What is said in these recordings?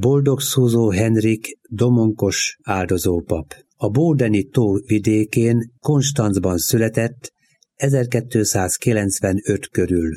Boldog Szúzó Henrik domonkos áldozópap. A Bódeni tó vidékén Konstanzban született 1295 körül.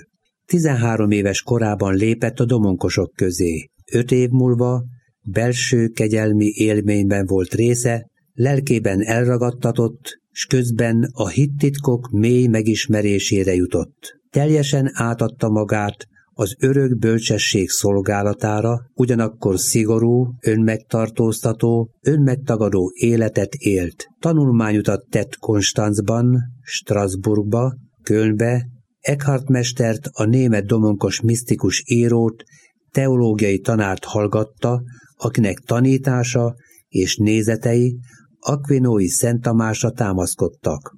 13 éves korában lépett a domonkosok közé. 5 év múlva belső kegyelmi élményben volt része, lelkében elragadtatott, s közben a hittitkok mély megismerésére jutott. Teljesen átadta magát az örök bölcsesség szolgálatára, ugyanakkor szigorú, önmegtartóztató, önmegtagadó életet élt. Tanulmányutat tett Konstanzban, Strasbourgba, Kölnbe, Eckhart mestert, a német domonkos misztikus írót, teológiai tanárt hallgatta, akinek tanítása és nézetei Aquinói Szent Tamásra támaszkodtak.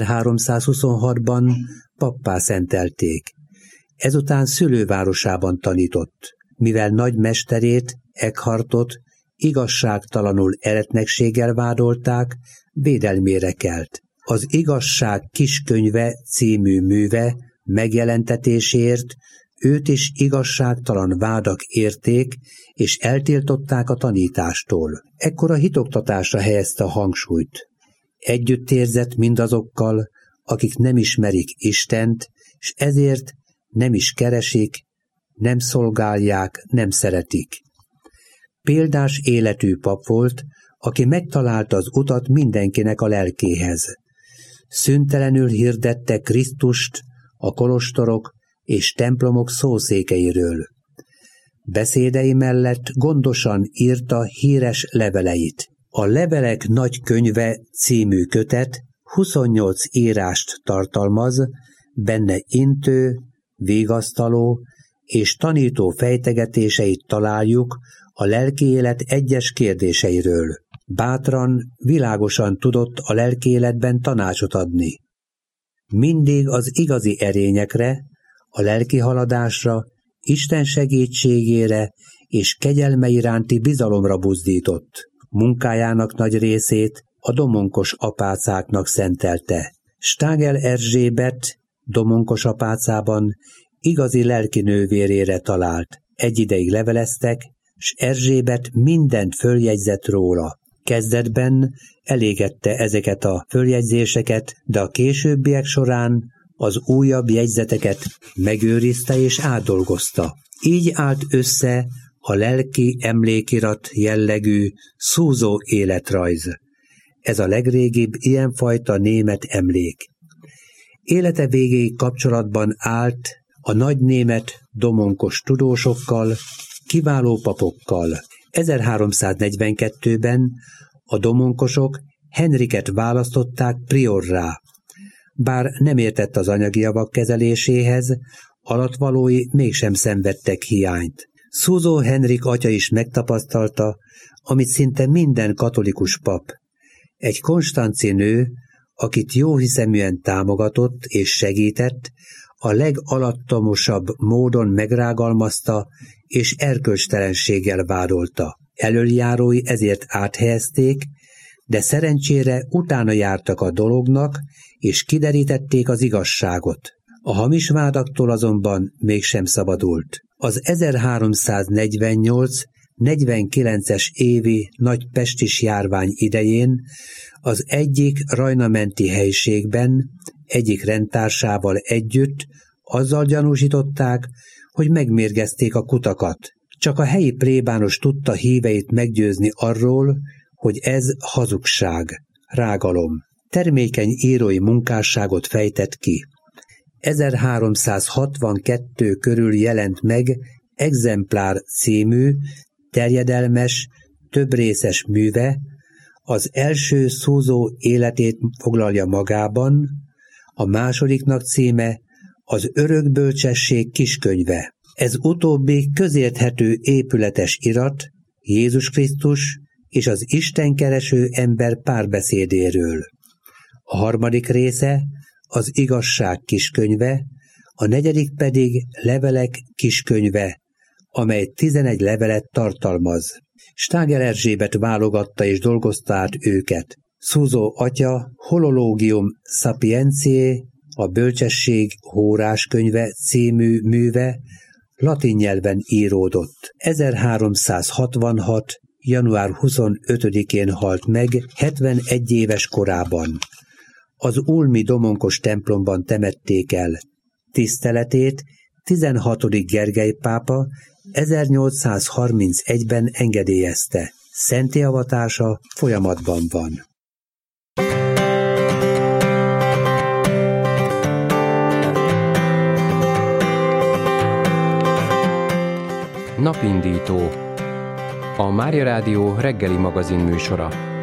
1326-ban pappá szentelték. Ezután szülővárosában tanított, mivel nagy mesterét, Eckhartot igazságtalanul eretnekséggel vádolták, védelmére kelt. Az Igazság kiskönyve című műve megjelentetésért őt is igazságtalan vádak érték, és eltiltották a tanítástól. Ekkor a hitoktatásra helyezte a hangsúlyt. Együtt érzett mindazokkal, akik nem ismerik Istent, s ezért nem is keresik, nem szolgálják, nem szeretik. Példás életű pap volt, aki megtalálta az utat mindenkinek a lelkéhez. Szüntelenül hirdette Krisztust a kolostorok és templomok szószékeiről. Beszédei mellett gondosan írta híres leveleit. A Levelek nagy könyve című kötet 28 írást tartalmaz, benne intő, vigasztaló és tanító fejtegetéseit találjuk a lelki élet egyes kérdéseiről. Bátran, világosan tudott a lelki életben tanácsot adni. Mindig az igazi erényekre, a lelki haladásra, Isten segítségére és kegyelme iránti bizalomra buzdított. Munkájának nagy részét a domonkos apácáknak szentelte. Stágel Erzsébet domonkos apácában igazi lelki nővérére talált. Egy ideig leveleztek, s Erzsébet mindent följegyzett róla. Kezdetben elégette ezeket a följegyzéseket, de a későbbiek során az újabb jegyzeteket megőrizte és átdolgozta. Így állt össze a lelki emlékirat jellegű Szúzó életrajz. Ez a legrégibb ilyenfajta német emlék. Élete végéig kapcsolatban állt a nagy német domonkos tudósokkal, kiváló papokkal. 1342-ben a domonkosok Henriket választották priorrá. Bár nem értett az anyagi javak kezeléséhez, alattvalói mégsem szenvedtek hiányt. Szúzó Henrik atya is megtapasztalta, amit szinte minden katolikus pap. Egy konstanci nő, akit jóhiszeműen támogatott és segített, a legalattamosabb módon megrágalmazta és erkölcstelenséggel vádolta. Elöljárói ezért áthelyezték, de szerencsére utána jártak a dolognak, és kiderítették az igazságot. A hamis vádaktól azonban mégsem szabadult. Az 1348-49-es évi nagy pestis járvány idején az egyik rajnamenti helységben egyik rendtársával együtt azzal gyanúsították, hogy megmérgezték a kutakat. Csak a helyi plébános tudta híveit meggyőzni arról, hogy ez hazugság, rágalom. Termékeny írói munkásságot fejtett ki. 1362 körül jelent meg Exemplár című, terjedelmes, többrészes műve, az első Szúzó életét foglalja magában, a másodiknak címe az Örök bölcsesség kiskönyve. Ez utóbbi közérthető épületes irat Jézus Krisztus és az istenkereső ember párbeszédéről. A harmadik része az Igazság kiskönyve, a negyedik pedig Levelek kiskönyve, amely 11 levelet tartalmaz. Stágel Erzsébet válogatta és dolgozta át őket. Szúzó atya Holologium Sapientiae, a Bölcsesség hóráskönyve című műve, latin nyelven íródott. 1366. január 25-én halt meg 71 éves korában. Az ulmi domonkos templomban temették el. Tiszteletét 16. Gergely pápa 1831-ben engedélyezte. Szenttéavatása folyamatban van. Napindító. A Mária Rádió reggeli magazin műsora.